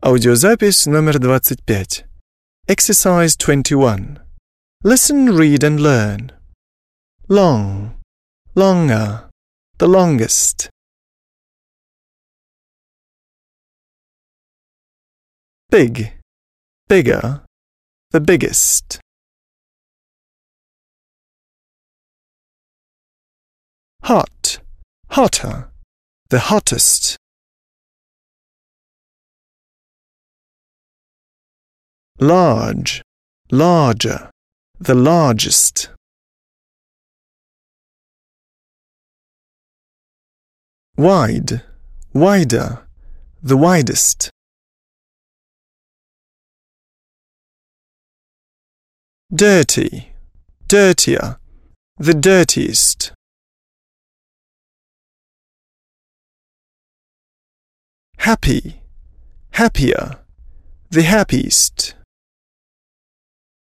Аудиозапись номер 25. Exercise 21. Listen, read and learn. Long, longer, the longest. Big, bigger, the biggest. Hot, hotter, the hottest. Large, larger, the largest. Wide, wider, the widest. Dirty, dirtier, the dirtiest. Happy, happier, the happiest.